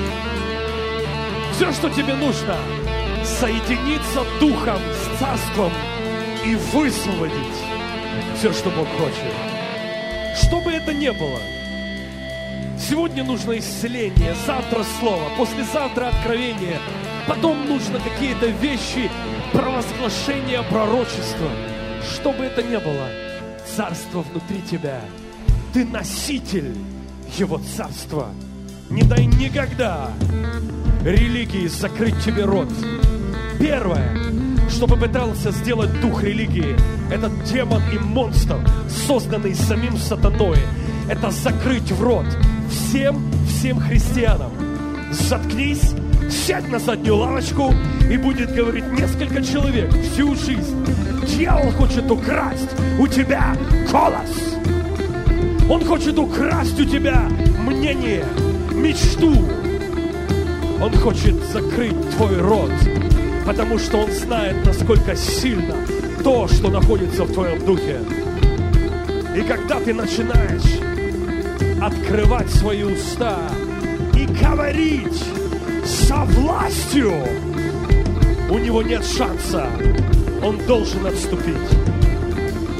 Все, что тебе нужно, соединиться духом с царством и высвободить все, что Бог хочет. Что бы это ни было, сегодня нужно исцеление, завтра слово, послезавтра откровение, потом нужно какие-то вещи, провозглашение пророчества. Что бы это ни было, царство внутри тебя. Ты носитель Его царства. Не дай никогда религии закрыть тебе рот. Первое, что попытался сделать дух религии, этот демон и монстр, созданный самим сатаной, это закрыть в рот всем христианам. Заткнись, сядь на заднюю лавочку, и будет говорить несколько человек всю жизнь. Дьявол хочет украсть у тебя голос. Он хочет украсть у тебя мнение, мечту. Он хочет закрыть твой рот, потому что он знает, насколько сильно то, что находится в твоем духе. И когда ты начинаешь открывать свои уста и говорить со властью, у него нет шанса. Он должен отступить.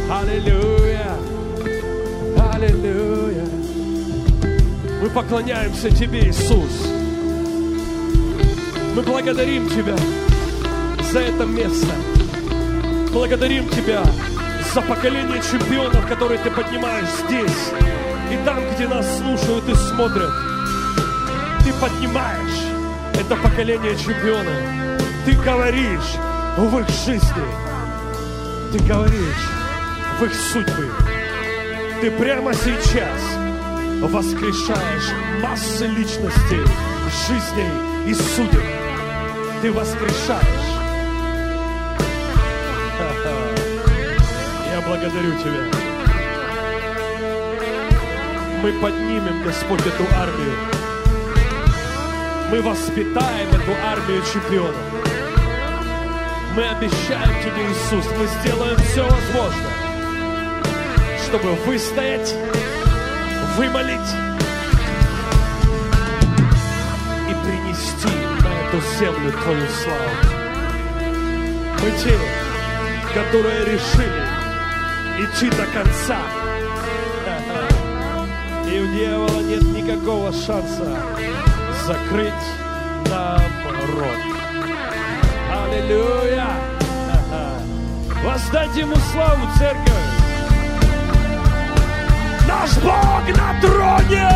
Аллилуйя! Аллилуйя! Мы поклоняемся Тебе, Иисус. Мы благодарим Тебя за это место. Благодарим Тебя за поколение чемпионов, которые Ты поднимаешь здесь и там, где нас слушают и смотрят. Ты поднимаешь это поколение чемпионов. Ты говоришь в их жизни. Ты говоришь в их судьбы. Ты прямо сейчас воскрешаешь массы личностей, жизней и судеб. Ты воскрешаешь. Я благодарю Тебя. Мы поднимем, Господь, эту армию. Мы воспитаем эту армию чемпионов. Мы обещаем Тебе, Иисус, мы сделаем все возможное, чтобы выстоять, вымолить и принести на эту землю Твою славу. Мы те, которые решили идти до конца. И у дьявола нет никакого шанса закрыть нам рот. Аллилуйя! Воздайте Ему славу, церковь! Наш Бог на троне!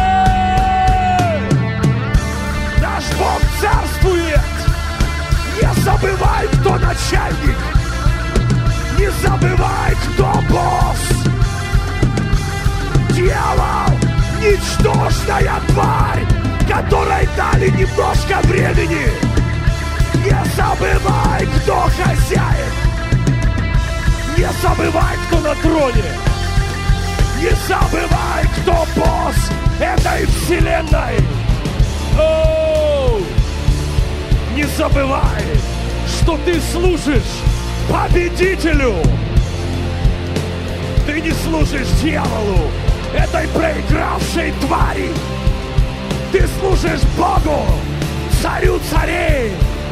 Наш Бог царствует! Не забывай, кто начальник! Не забывай, кто босс! Дьявол! Ничтожная тварь, которой дали немножко времени! Не забывай, кто хозяин! Не забывай, кто на троне! Не забывай, кто босс этой вселенной! Оу! Не забывай, что ты служишь победителю! Ты не служишь дьяволу, этой проигравшей твари! Ты служишь Богу, царю царей!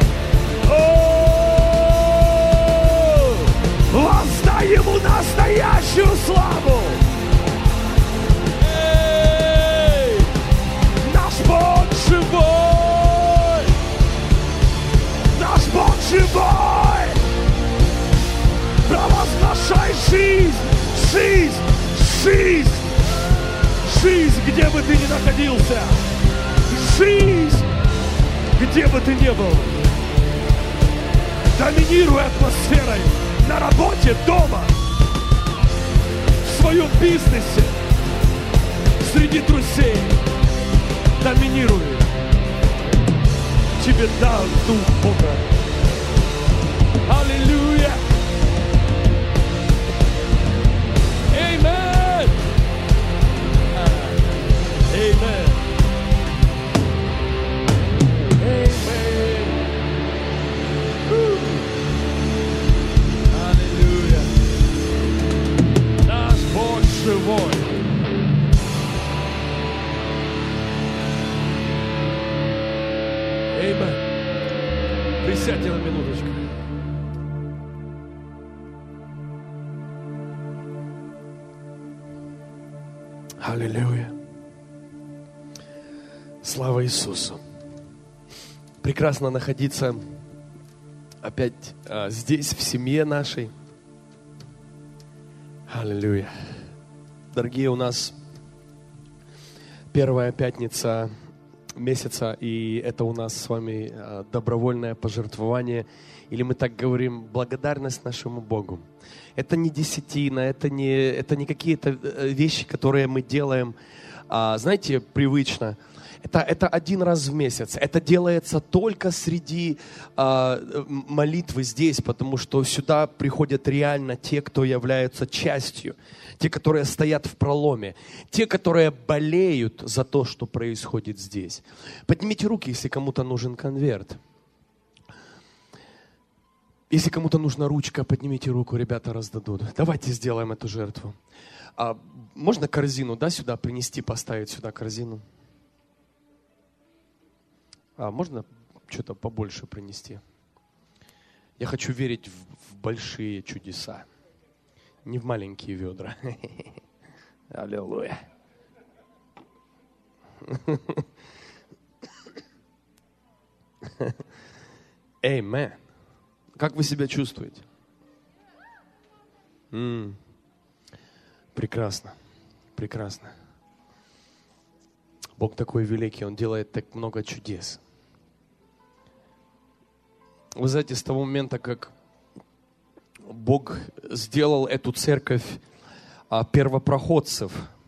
Воздай Ему настоящую славу! Эй! Наш Бог живой! Наш Бог живой! Провозглашай жизнь! Жизнь! Жизнь! Жизнь, где бы ты ни находился! Жизнь, где бы ты ни был! Доминируй атмосферой на работе, дома, в своем бизнесе, среди друзей. Доминируй. Тебе дан Дух Бога. Аллилуйя! Аминь! Аминь! Живой. Аминь. Присядьте на минуточку. Аллилуйя. Слава Иисусу. Прекрасно находиться опять здесь, в семье нашей. Аллилуйя. Дорогие, у нас первая пятница месяца, и это у нас с вами добровольное пожертвование, или мы так говорим, благодарность нашему Богу. Это не десятина, это не какие-то вещи, которые мы делаем, знаете, привычно. Это один раз в месяц. Это делается только среди молитвы здесь, потому что сюда приходят реально те, кто являются частью, те, которые стоят в проломе, те, которые болеют за то, что происходит здесь. Поднимите руки, если кому-то нужен конверт. Если кому-то нужна ручка, поднимите руку, ребята раздадут. Давайте сделаем эту жертву. Можно корзину, да, сюда принести, поставить сюда корзину? Можно что-то побольше принести? Я хочу верить в большие чудеса. Не в маленькие ведра. Аллилуйя. Amen. Как вы себя чувствуете? Прекрасно. Прекрасно. Бог такой великий, Он делает так много чудес. Вы знаете, с того момента, как Бог сделал эту церковь первопроходцев,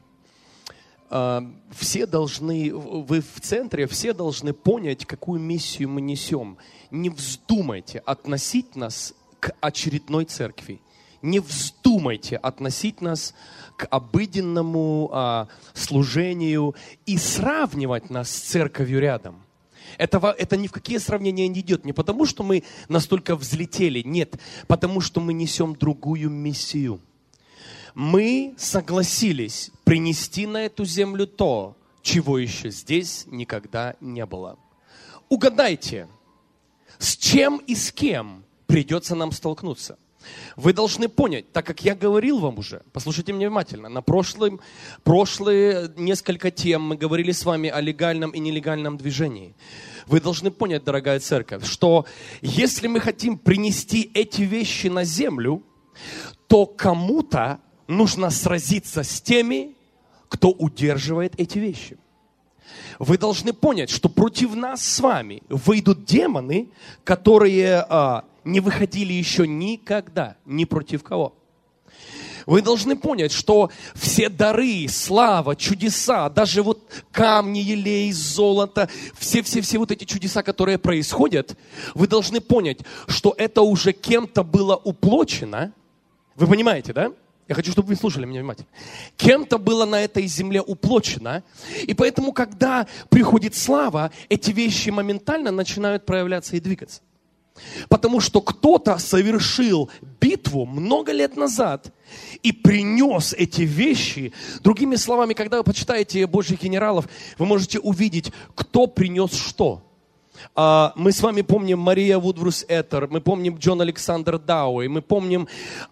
все должны, вы в центре, все должны понять, какую миссию мы несем. Не вздумайте относить нас к очередной церкви. Не вздумайте относить нас к обыденному служению и сравнивать нас с церковью рядом. Это ни в какие сравнения не идет. Не потому, что мы настолько взлетели. Нет, потому что мы несем другую миссию. Мы согласились принести на эту землю то, чего еще здесь никогда не было. Угадайте, с чем и с кем придется нам столкнуться. Вы должны понять, так как я говорил вам уже, послушайте меня внимательно, на прошлые несколько тем мы говорили с вами о легальном и нелегальном движении. Вы должны понять, дорогая церковь, что если мы хотим принести эти вещи на землю, то кому-то нужно сразиться с теми, кто удерживает эти вещи. Вы должны понять, что против нас с вами выйдут демоны, которые не выходили еще никогда, ни против кого. Вы должны понять, что все дары, слава, чудеса, даже вот камни, елей, золото, все вот эти чудеса, которые происходят, вы должны понять, что это уже кем-то было уплочено. Вы понимаете, да? Я хочу, чтобы вы слушали меня внимательно. Кем-то было на этой земле уплочено, и поэтому, когда приходит слава, эти вещи моментально начинают проявляться и двигаться. Потому что кто-то совершил битву много лет назад и принес эти вещи. Другими словами, когда вы почитаете Божьих генералов, вы можете увидеть, кто принес что. Мы с вами помним Мария Вудворс Этер, мы помним Джон Александр Дауэй, мы помним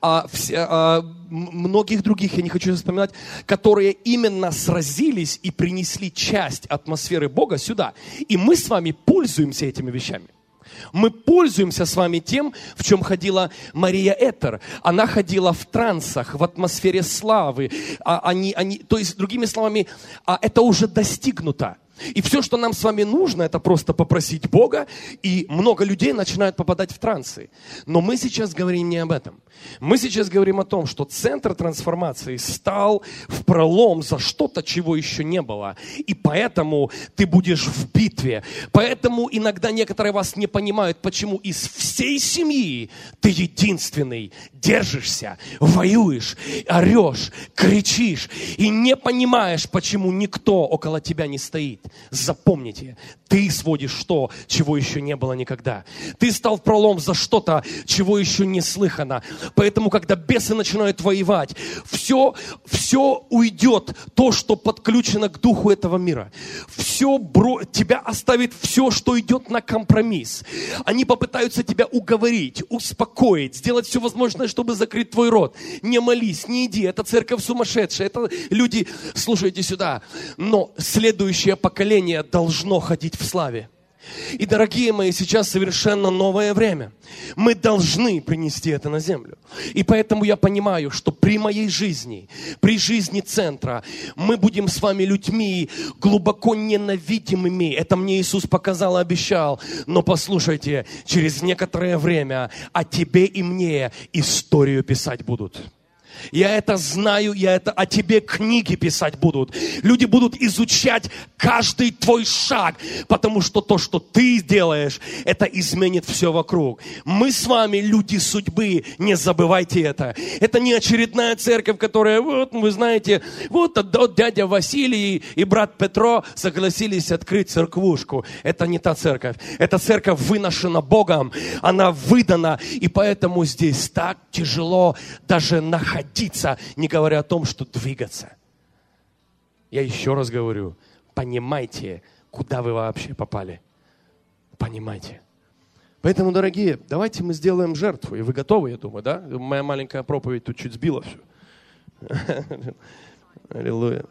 многих других, я не хочу вспоминать, которые именно сразились и принесли часть атмосферы Бога сюда. И мы с вами пользуемся этими вещами. Мы пользуемся с вами тем, в чем ходила Мария Этер. Она ходила в трансах, в атмосфере славы. То есть, другими словами, это уже достигнуто. И все, что нам с вами нужно, это просто попросить Бога, и много людей начинают попадать в трансы. Но мы сейчас говорим не об этом. Мы сейчас говорим о том, что центр трансформации стал в пролом за что-то, чего еще не было. И поэтому ты будешь в битве. Поэтому иногда некоторые вас не понимают, почему из всей семьи ты единственный держишься, воюешь, орешь, кричишь и не понимаешь, почему никто около тебя не стоит. Запомните, ты сводишь то, чего еще не было никогда. Ты стал в пролом за что-то, чего еще не слыхано. Поэтому, когда бесы начинают воевать, все уйдет, то, что подключено к духу этого мира. Тебя оставит все, что идет на компромисс. Они попытаются тебя уговорить, успокоить, сделать все возможное, чтобы закрыть твой рот. Не молись, не иди, это церковь сумасшедшая, это люди, слушайте сюда. Но следующее поколение должно ходить в славе. И, дорогие мои, сейчас совершенно новое время. Мы должны принести это на землю. И поэтому я понимаю, что при моей жизни, при жизни центра, мы будем с вами людьми глубоко ненавидимыми. Это мне Иисус показал и обещал. Но послушайте, через некоторое время о тебе и мне историю писать будут. Я это знаю, о тебе книги писать будут. Люди будут изучать каждый твой шаг, потому что то, что ты делаешь, это изменит все вокруг. Мы с вами люди судьбы, не забывайте это. Это не очередная церковь, которая, вы знаете, дядя Василий и брат Петро согласились открыть церквушку. Это не та церковь. Эта церковь выношена Богом, она выдана, и поэтому здесь так тяжело даже находиться, не говоря о том, что двигаться. Я еще раз говорю, понимайте, куда вы вообще попали. Понимайте. Поэтому, дорогие, давайте мы сделаем жертву. И вы готовы, я думаю, да? Моя маленькая проповедь тут чуть сбила все. Аллилуйя.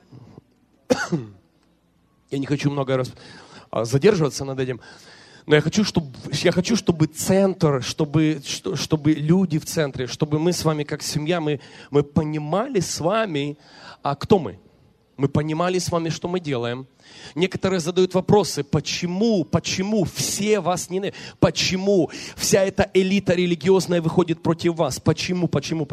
Я не хочу много раз задерживаться над этим. Но я хочу, чтобы центр, чтобы люди в центре, чтобы мы с вами как семья, мы понимали с вами, кто мы. Мы понимали с вами, что мы делаем. Некоторые задают вопросы, почему все вас ненавидят? Почему вся эта элита религиозная выходит против вас? Почему?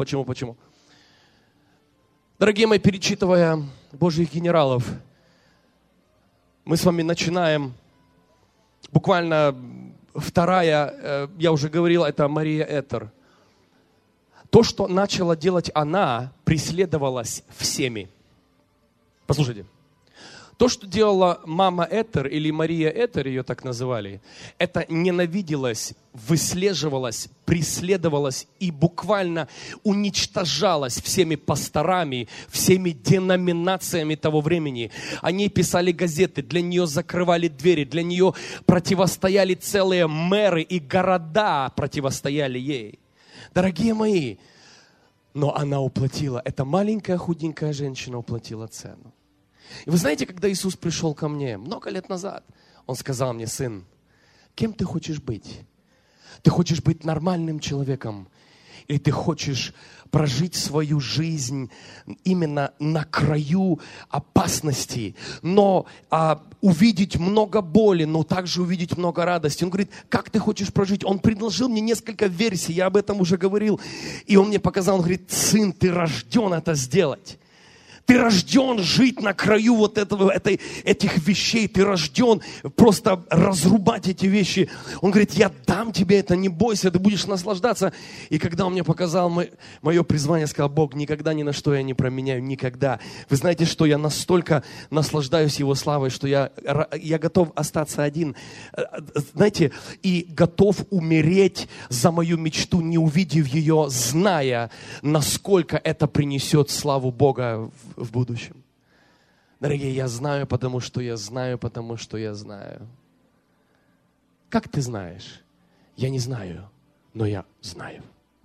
Дорогие мои, перечитывая Божьих генералов, мы с вами начинаем, буквально вторая, я уже говорил, это Мария Этер. То, что начала делать она, преследовалось всеми. Послушайте. То, что делала мама Этер или Мария Этер, ее так называли, это ненавиделось, выслеживалось, преследовалось и буквально уничтожалось всеми пасторами, всеми деноминациями того времени. Они писали газеты, для нее закрывали двери, для нее противостояли целые мэры и города противостояли ей. Дорогие мои, но она уплатила, эта маленькая худенькая женщина уплатила цену. И вы знаете, когда Иисус пришел ко мне много лет назад, Он сказал мне: сын, кем ты хочешь быть? Ты хочешь быть нормальным человеком? Или ты хочешь прожить свою жизнь именно на краю опасности, но увидеть много боли, но также увидеть много радости? Он говорит: как ты хочешь прожить? Он предложил мне несколько версий, я об этом уже говорил. И он мне показал, он говорит: сын, ты рожден это сделать. Ты рожден жить на краю вот этих вещей. Ты рожден просто разрубать эти вещи. Он говорит: я дам тебе это, не бойся, ты будешь наслаждаться. И когда он мне показал мое призвание, сказал: Бог, никогда ни на что я не променяю, никогда. Вы знаете, что я настолько наслаждаюсь Его славой, что я готов остаться один. Знаете, и готов умереть за мою мечту, не увидев ее, зная, насколько это принесет славу Бога в будущем. Дорогие, я знаю, потому что я знаю, потому что я знаю. Как ты знаешь? Я не знаю, но я знаю.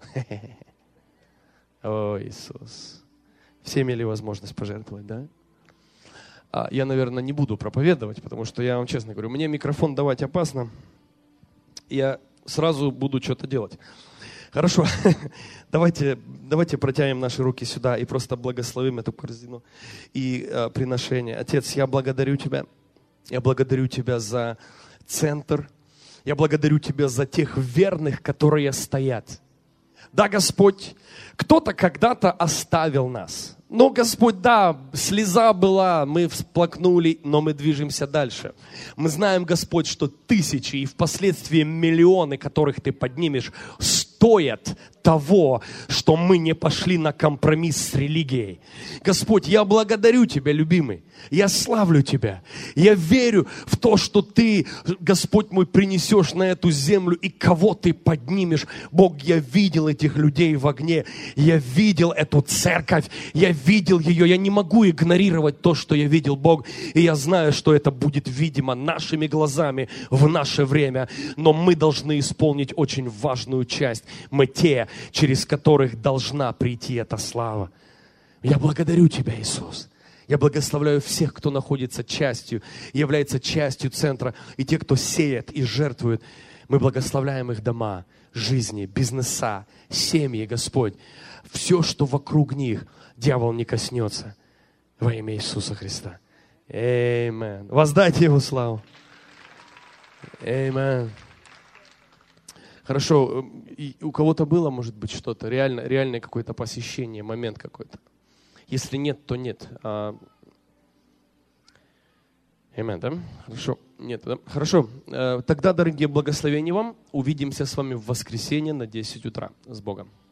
О, Иисус. Все имели возможность пожертвовать, да? Я, наверное, не буду проповедовать, потому что я вам честно говорю, мне микрофон давать опасно. Я сразу буду что-то делать. Хорошо, давайте протянем наши руки сюда и просто благословим эту корзину и приношение. Отец, я благодарю Тебя. Я благодарю Тебя за центр. Я благодарю Тебя за тех верных, которые стоят. Да, Господь, кто-то когда-то оставил нас. Но, Господь, да, слеза была, мы всплакнули, но мы движемся дальше. Мы знаем, Господь, что тысячи и впоследствии миллионы, которых Ты поднимешь, стоят того, что мы не пошли на компромисс с религией. Господь, я благодарю Тебя, любимый. Я славлю Тебя. Я верю в то, что Ты, Господь мой, принесешь на эту землю и кого Ты поднимешь. Бог, я видел этих людей в огне. Я видел эту церковь. Я видел ее. Я не могу игнорировать то, что я видел, Бог. И я знаю, что это будет видимо нашими глазами в наше время. Но мы должны исполнить очень важную часть. Мы те, через которых должна прийти эта слава. Я благодарю Тебя, Иисус. Я благословляю всех, кто находится частью, является частью центра, и те, кто сеет и жертвует. Мы благословляем их дома, жизни, бизнеса, семьи, Господь. Все, что вокруг них, дьявол не коснется. Во имя Иисуса Христа. Аминь. Воздайте Его славу. Аминь. Хорошо, и у кого-то было, может быть, что-то, реальное какое-то посещение, момент какой-то. Если нет, то нет. Аминь, да? Хорошо. Нет, да? Хорошо. Тогда, дорогие, благословения вам. Увидимся с вами в воскресенье на 10 утра. С Богом.